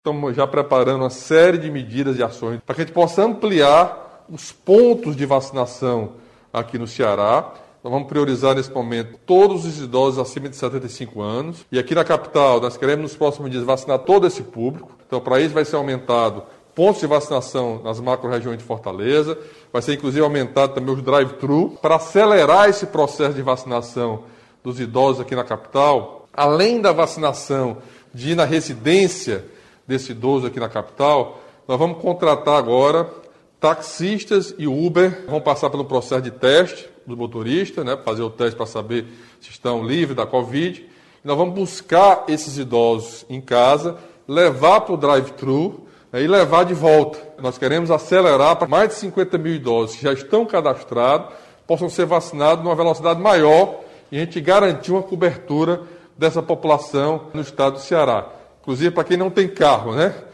Estamos já preparando uma série de medidas e ações para que a gente possa ampliar os pontos de vacinação aqui no Ceará. Nós vamos priorizar nesse momento todos os idosos acima de 75 anos. E aqui na capital, nós queremos nos próximos dias vacinar todo esse público. Então, para isso vai ser aumentado pontos de vacinação nas macro-regiões de Fortaleza. Vai ser, inclusive, aumentado também os drive-thru para acelerar esse processo de vacinação dos idosos aqui na capital. Além da vacinação de ir na residência desse idoso aqui na capital, nós vamos contratar agora taxistas e Uber, vão passar pelo processo de teste do motorista, fazer o teste para saber se estão livres da Covid. E nós vamos buscar esses idosos em casa, levar para o drive-thru e levar de volta. Nós queremos acelerar para mais de 50 mil idosos que já estão cadastrados, possam ser vacinados numa velocidade maior e a gente garantir uma cobertura dessa população no estado do Ceará. Inclusive para quem não tem carro,